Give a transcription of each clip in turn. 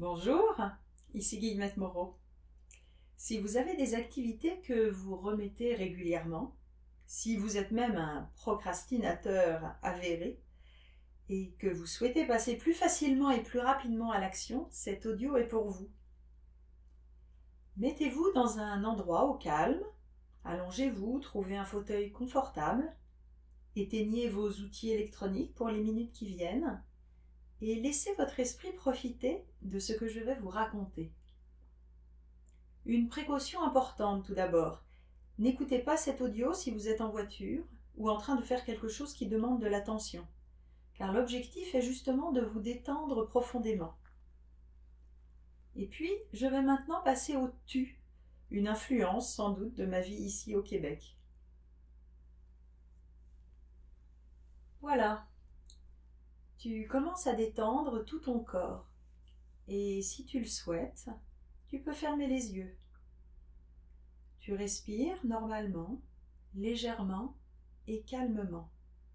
Bonjour, ici Guillemette Moreau. Si vous avez des activités que vous remettez régulièrement, si vous êtes même un procrastinateur avéré et que vous souhaitez passer plus facilement et plus rapidement à l'action, cet audio est pour vous. Mettez-vous dans un endroit au calme, allongez-vous, trouvez un fauteuil confortable, éteignez vos outils électroniques pour les minutes qui viennent et laissez votre esprit profiter de ce que je vais vous raconter. Une précaution importante tout d'abord. N'écoutez pas cet audio si vous êtes en voiture ou en train de faire quelque chose qui demande de l'attention, car l'objectif est justement de vous détendre profondément. Et puis, je vais maintenant passer au tu, une influence sans doute de ma vie ici au Québec. Voilà, tu commences à détendre tout ton corps, et si tu le souhaites, tu peux fermer les yeux. Tu respires normalement, légèrement et calmement.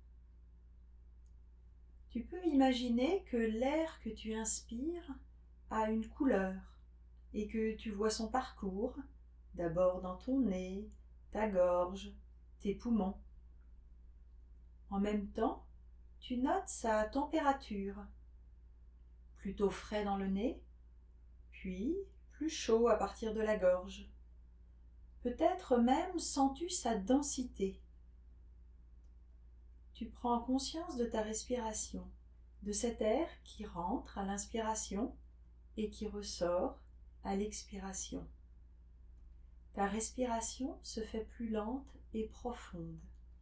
Tu peux imaginer que l'air que tu inspires a une couleur et que tu vois son parcours, d'abord dans ton nez, ta gorge, tes poumons. En même temps, tu notes sa température, plutôt frais dans le nez, puis plus chaud à partir de la gorge. Peut-être même sens-tu sa densité. Tu prends conscience de ta respiration, de cet air qui rentre à l'inspiration et qui ressort à l'expiration. Ta respiration se fait plus lente et profonde.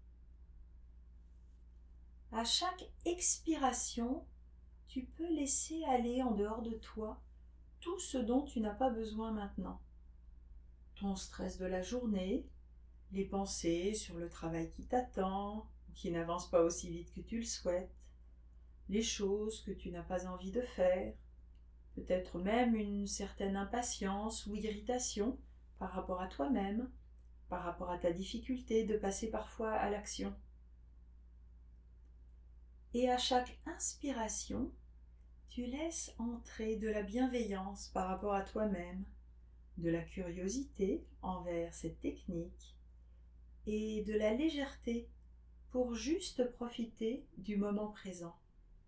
À chaque expiration, tu peux laisser aller en dehors de toi tout ce dont tu n'as pas besoin maintenant. Ton stress de la journée, les pensées sur le travail qui t'attend, qui n'avance pas aussi vite que tu le souhaites, les choses que tu n'as pas envie de faire, peut-être même une certaine impatience ou irritation par rapport à toi-même, par rapport à ta difficulté de passer parfois à l'action. Et à chaque inspiration, tu laisses entrer de la bienveillance par rapport à toi-même, de la curiosité envers cette technique et de la légèreté pour juste profiter du moment présent.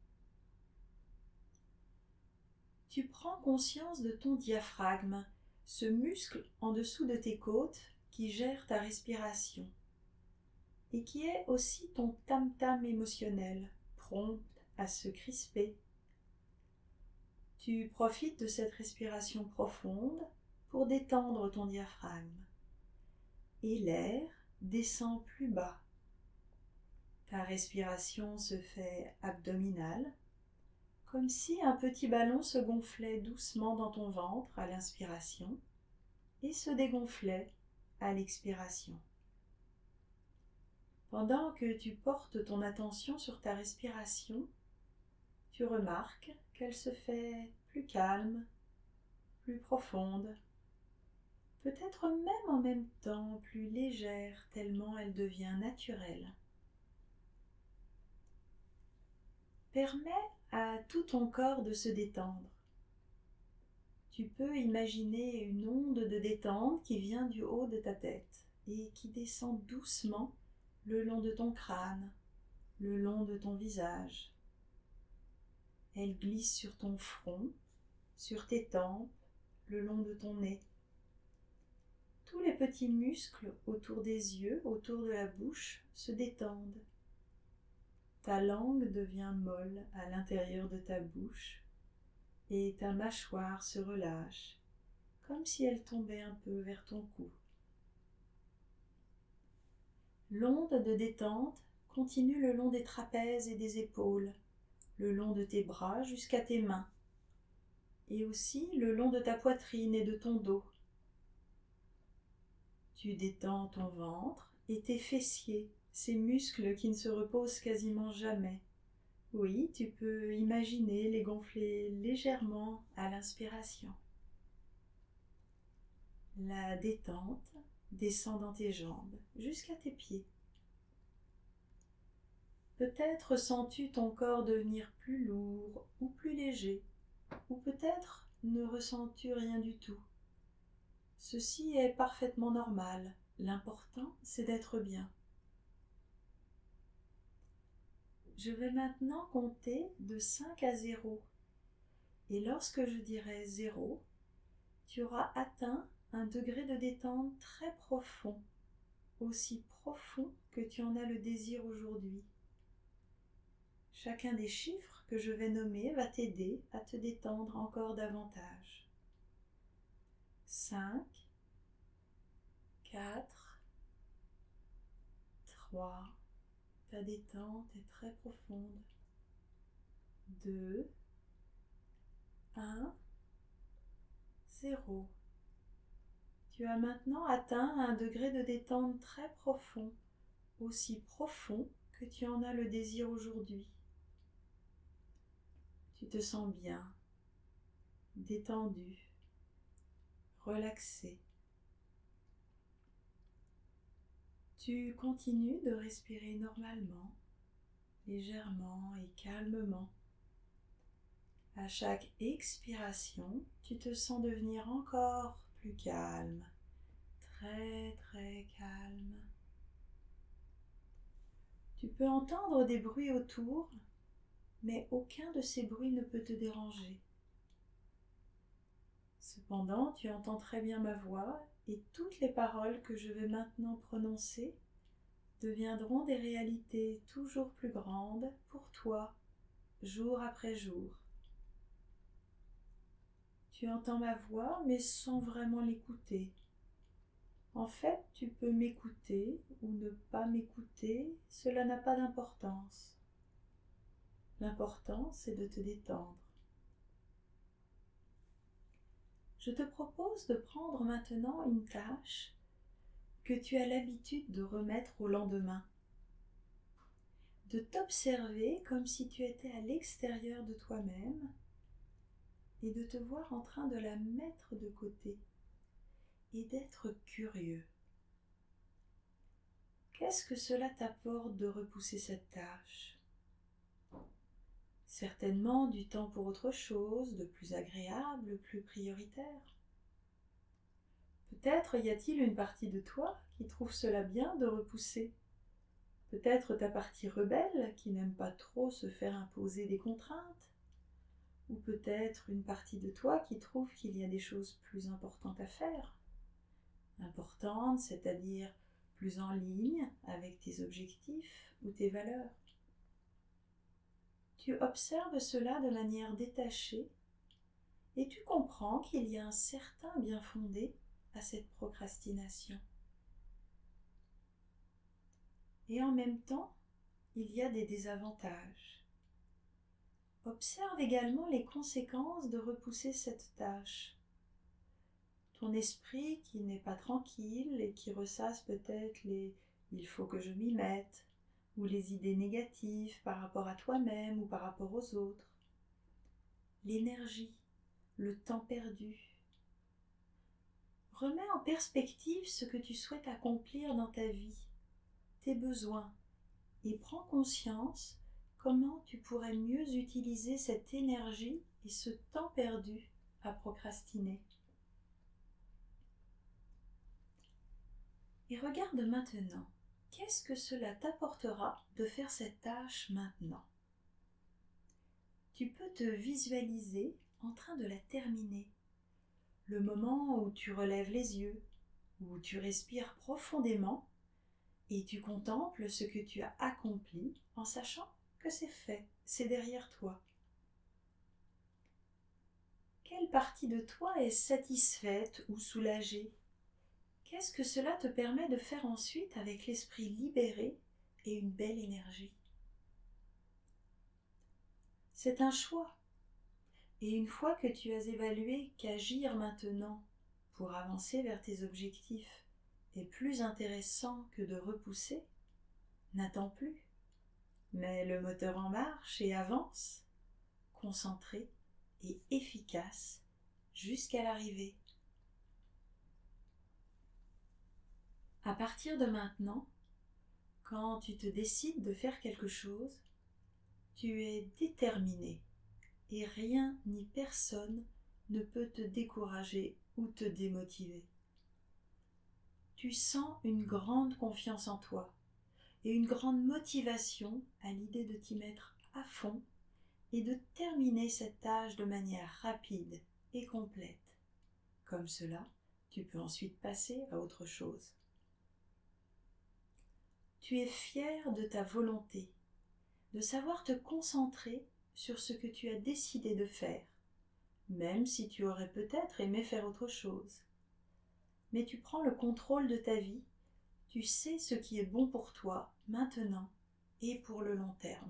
Tu prends conscience de ton diaphragme, ce muscle en dessous de tes côtes qui gère ta respiration et qui est aussi ton tam-tam émotionnel, prompt à se crisper. Tu profites de cette respiration profonde pour détendre ton diaphragme et l'air descend plus bas. Ta respiration se fait abdominale, comme si un petit ballon se gonflait doucement dans ton ventre à l'inspiration et se dégonflait à l'expiration. Pendant que tu portes ton attention sur ta respiration, tu remarques qu'elle se fait plus calme, plus profonde, peut-être même en même temps plus légère tellement elle devient naturelle. Permets à tout ton corps de se détendre. Tu peux imaginer une onde de détente qui vient du haut de ta tête et qui descend doucement le long de ton crâne, le long de ton visage. Elle glisse sur ton front, sur tes tempes, le long de ton nez. Tous les petits muscles autour des yeux, autour de la bouche, se détendent. Ta langue devient molle à l'intérieur de ta bouche et ta mâchoire se relâche, comme si elle tombait un peu vers ton cou. L'onde de détente continue le long des trapèzes et des épaules, le long de tes bras jusqu'à tes mains, et aussi le long de ta poitrine et de ton dos. Tu détends ton ventre et tes fessiers, ces muscles qui ne se reposent quasiment jamais. Oui, tu peux imaginer les gonfler légèrement à l'inspiration. La détente descend dans tes jambes jusqu'à tes pieds. Peut-être sens-tu ton corps devenir plus lourd ou plus léger, ou peut-être ne ressens-tu rien du tout. Ceci est parfaitement normal. L'important, c'est d'être bien. Je vais maintenant compter de 5 à 0. Et lorsque je dirai 0, tu auras atteint un degré de détente très profond, aussi profond que tu en as le désir aujourd'hui. Chacun des chiffres que je vais nommer va t'aider à te détendre encore davantage. 5, 4, 3, ta détente est très profonde. 2, 1, 0. Tu as maintenant atteint un degré de détente très profond, aussi profond que tu en as le désir aujourd'hui. Tu te sens bien, détendu, relaxé. Tu continues de respirer normalement, légèrement et calmement. À chaque expiration, tu te sens devenir encore plus calme, très très calme. Tu peux entendre des bruits autour, mais aucun de ces bruits ne peut te déranger. Cependant, tu entends très bien ma voix et toutes les paroles que je vais maintenant prononcer deviendront des réalités toujours plus grandes pour toi, jour après jour. Tu entends ma voix, mais sans vraiment l'écouter. En fait, tu peux m'écouter ou ne pas m'écouter, cela n'a pas d'importance. L'important, c'est de te détendre. Je te propose de prendre maintenant une tâche que tu as l'habitude de remettre au lendemain. De t'observer comme si tu étais à l'extérieur de toi-même et de te voir en train de la mettre de côté et d'être curieux. Qu'est-ce que cela t'apporte de repousser cette tâche ? Certainement du temps pour autre chose, de plus agréable, plus prioritaire. Peut-être y a-t-il une partie de toi qui trouve cela bien de repousser. Peut-être ta partie rebelle qui n'aime pas trop se faire imposer des contraintes. Ou peut-être une partie de toi qui trouve qu'il y a des choses plus importantes à faire. Importantes, c'est-à-dire plus en ligne avec tes objectifs ou tes valeurs. Tu observes cela de manière détachée et tu comprends qu'il y a un certain bien fondé à cette procrastination. Et en même temps, il y a des désavantages. Observe également les conséquences de repousser cette tâche. Ton esprit qui n'est pas tranquille et qui ressasse peut-être les « il faut que je m'y mette » ou les idées négatives par rapport à toi-même ou par rapport aux autres. L'énergie, le temps perdu. Remets en perspective ce que tu souhaites accomplir dans ta vie, tes besoins, et prends conscience comment tu pourrais mieux utiliser cette énergie et ce temps perdu à procrastiner. Et regarde maintenant, qu'est-ce que cela t'apportera de faire cette tâche maintenant ? Tu peux te visualiser en train de la terminer. Le moment où tu relèves les yeux, où tu respires profondément et tu contemples ce que tu as accompli en sachant que c'est fait, c'est derrière toi. Quelle partie de toi est satisfaite ou soulagée ? Qu'est-ce que cela te permet de faire ensuite avec l'esprit libéré et une belle énergie ? C'est un choix. Et une fois que tu as évalué qu'agir maintenant pour avancer vers tes objectifs est plus intéressant que de repousser, n'attends plus. Mets le moteur en marche et avance, concentré et efficace jusqu'à l'arrivée. À partir de maintenant, quand tu te décides de faire quelque chose, tu es déterminé et rien ni personne ne peut te décourager ou te démotiver. Tu sens une grande confiance en toi et une grande motivation à l'idée de t'y mettre à fond et de terminer cette tâche de manière rapide et complète. Comme cela, tu peux ensuite passer à autre chose. Tu es fier de ta volonté, de savoir te concentrer sur ce que tu as décidé de faire, même si tu aurais peut-être aimé faire autre chose. Mais tu prends le contrôle de ta vie, tu sais ce qui est bon pour toi maintenant et pour le long terme.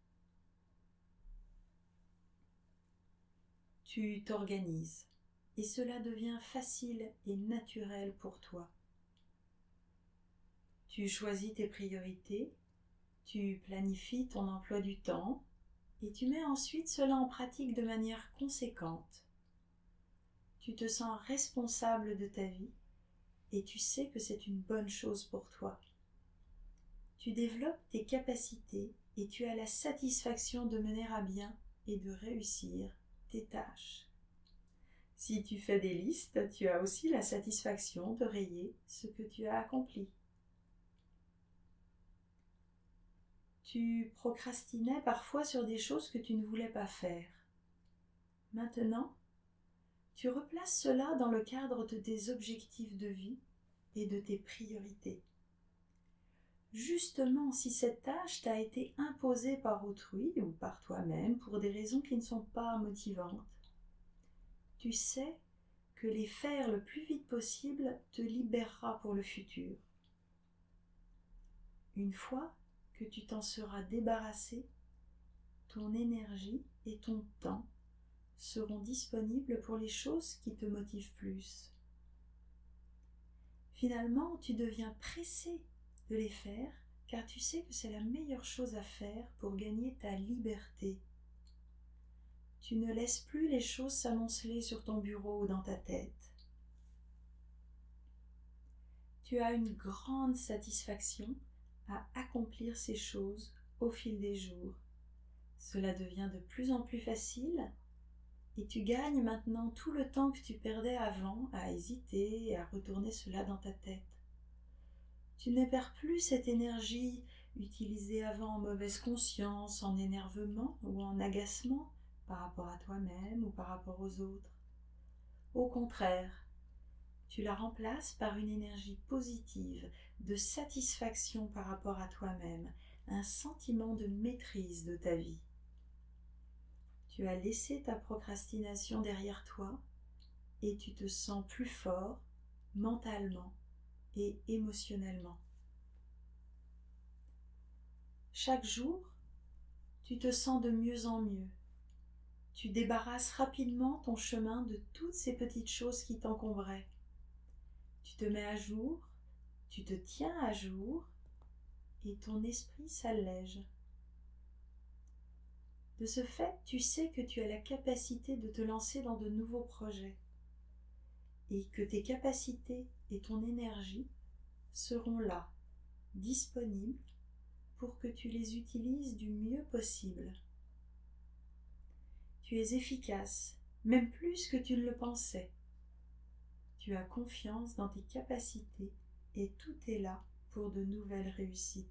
Tu t'organises et cela devient facile et naturel pour toi. Tu choisis tes priorités, tu planifies ton emploi du temps et tu mets ensuite cela en pratique de manière conséquente. Tu te sens responsable de ta vie et tu sais que c'est une bonne chose pour toi. Tu développes tes capacités et tu as la satisfaction de mener à bien et de réussir tes tâches. Si tu fais des listes, tu as aussi la satisfaction de rayer ce que tu as accompli. Tu procrastinais parfois sur des choses que tu ne voulais pas faire. Maintenant, tu replaces cela dans le cadre de tes objectifs de vie et de tes priorités. Justement, si cette tâche t'a été imposée par autrui ou par toi-même pour des raisons qui ne sont pas motivantes, tu sais que les faire le plus vite possible te libérera pour le futur. Une fois que tu t'en seras débarrassé, ton énergie et ton temps seront disponibles pour les choses qui te motivent plus. Finalement, tu deviens pressé de les faire car tu sais que c'est la meilleure chose à faire pour gagner ta liberté. Tu ne laisses plus les choses s'amonceler sur ton bureau ou dans ta tête. Tu as une grande satisfaction à accomplir ces choses au fil des jours. Cela devient de plus en plus facile et tu gagnes maintenant tout le temps que tu perdais avant à hésiter et à retourner cela dans ta tête. Tu ne perds plus cette énergie utilisée avant en mauvaise conscience, en énervement ou en agacement par rapport à toi-même ou par rapport aux autres. Au contraire, tu la remplaces par une énergie positive, de satisfaction par rapport à toi-même, un sentiment de maîtrise de ta vie. Tu as laissé ta procrastination derrière toi et tu te sens plus fort mentalement et émotionnellement. Chaque jour, tu te sens de mieux en mieux. Tu débarrasses rapidement ton chemin de toutes ces petites choses qui t'encombraient. Tu te mets à jour, tu te tiens à jour et ton esprit s'allège. De ce fait, tu sais que tu as la capacité de te lancer dans de nouveaux projets et que tes capacités et ton énergie seront là, disponibles pour que tu les utilises du mieux possible. Tu es efficace, même plus que tu ne le pensais. Tu as confiance dans tes capacités et tout est là pour de nouvelles réussites.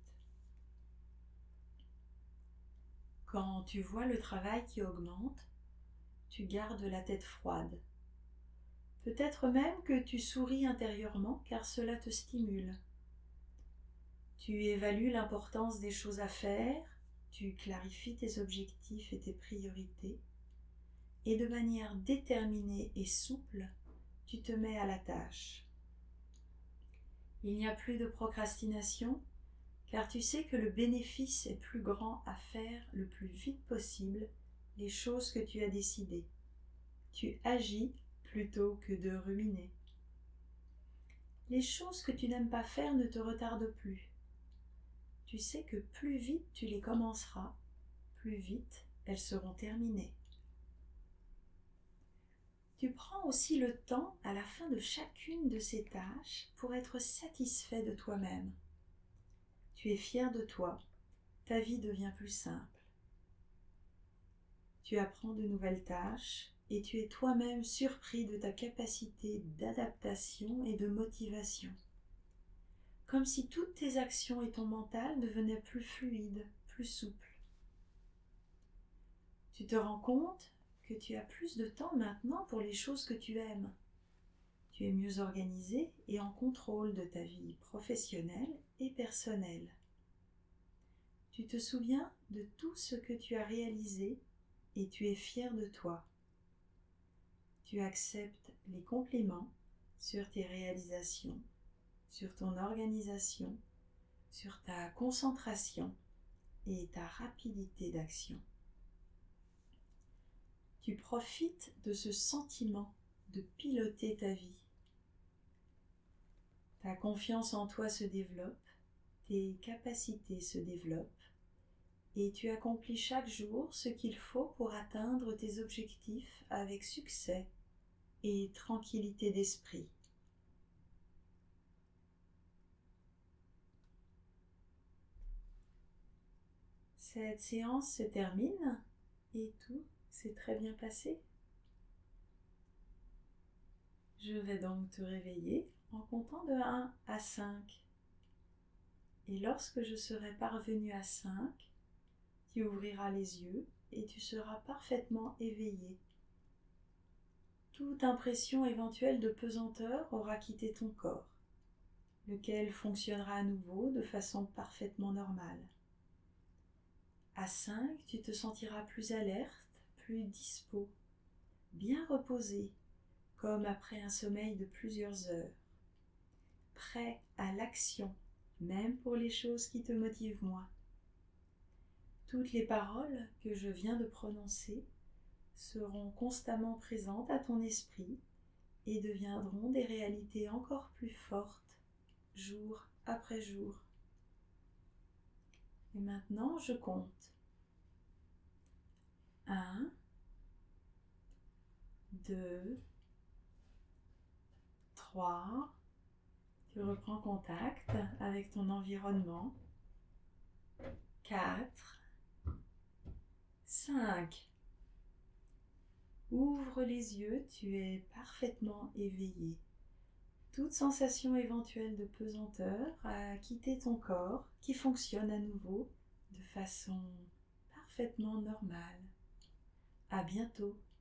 Quand tu vois le travail qui augmente, tu gardes la tête froide. Peut-être même que tu souris intérieurement car cela te stimule. Tu évalues l'importance des choses à faire, tu clarifies tes objectifs et tes priorités, et de manière déterminée et souple, tu te mets à la tâche. Il n'y a plus de procrastination, car tu sais que le bénéfice est plus grand à faire le plus vite possible les choses que tu as décidées. Tu agis plutôt que de ruminer. Les choses que tu n'aimes pas faire ne te retardent plus. Tu sais que plus vite tu les commenceras, plus vite elles seront terminées. Tu prends aussi le temps à la fin de chacune de ces tâches pour être satisfait de toi-même. Tu es fier de toi, ta vie devient plus simple. Tu apprends de nouvelles tâches et tu es toi-même surpris de ta capacité d'adaptation et de motivation. Comme si toutes tes actions et ton mental devenaient plus fluides, plus souples. Tu te rends compte que tu as plus de temps maintenant pour les choses que tu aimes. Tu es mieux organisé et en contrôle de ta vie professionnelle et personnelle. Tu te souviens de tout ce que tu as réalisé et tu es fier de toi. Tu acceptes les compliments sur tes réalisations, sur ton organisation, sur ta concentration et ta rapidité d'action. Tu profites de ce sentiment de piloter ta vie. Ta confiance en toi se développe, tes capacités se développent et tu accomplis chaque jour ce qu'il faut pour atteindre tes objectifs avec succès et tranquillité d'esprit. Cette séance se termine et tout s'est très bien passé. Je vais donc te réveiller en comptant de 1 à 5. Et lorsque je serai parvenue à 5, tu ouvriras les yeux et tu seras parfaitement éveillé. Toute impression éventuelle de pesanteur aura quitté ton corps, lequel fonctionnera à nouveau de façon parfaitement normale. À 5, tu te sentiras plus alerte, plus dispo, bien reposé, comme après un sommeil de plusieurs heures, prêt à l'action, même pour les choses qui te motivent moins. Toutes les paroles que je viens de prononcer seront constamment présentes à ton esprit et deviendront des réalités encore plus fortes, jour après jour. Et maintenant, je compte. 1, 2, 3. Tu reprends contact avec ton environnement. 4, 5. Ouvre les yeux, tu es parfaitement éveillé. Toute sensation éventuelle de pesanteur a quitté ton corps qui fonctionne à nouveau de façon parfaitement normale. À bientôt.